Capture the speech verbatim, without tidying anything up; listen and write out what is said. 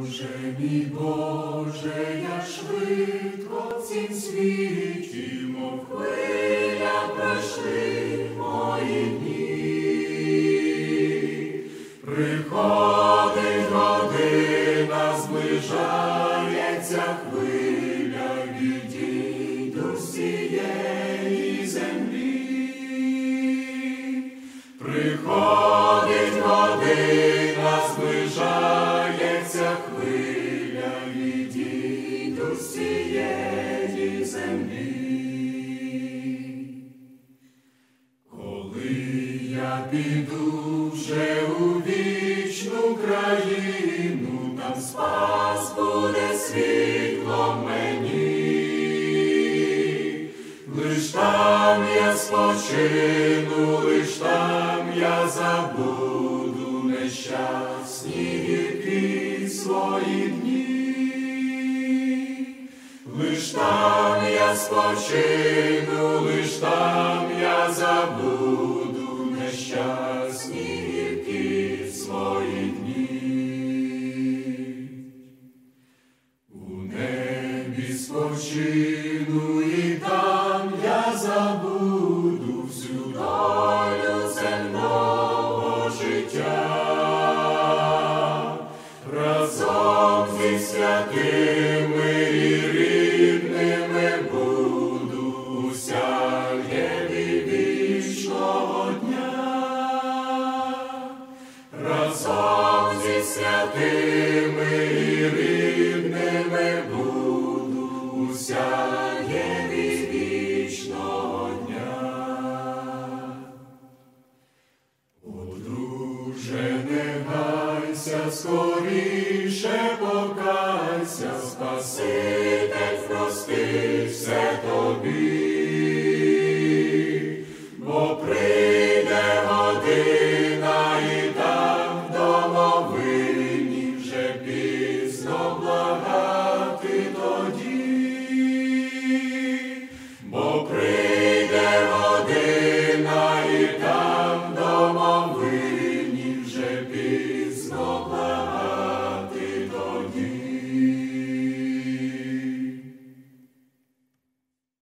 Боже, мій Боже, я швидко в цім світі, мов хвиля пройшли мої дні. Приходить година, зближається хвиля, відійду з цієї землі. Приходить година, зближається хвиля, відійду з цієї землі. Коли я піду вже у вічну країну, там спас буде світло мені. Лиш там я спочину, лиш там я забуду нещасні гіркі свої дні. Лиш там я спочину, лиш там я забуду нещасні гіркі свої дні. У небі спочину і там я забуду всю долю земного життя. Разом зі святими і рідними буду у сяєві вічного дня. Разом зі святими і рідними буду у сяєві вічного дня. О, друже, не гайся, скоріше покайся, Спаситель простить все тобі.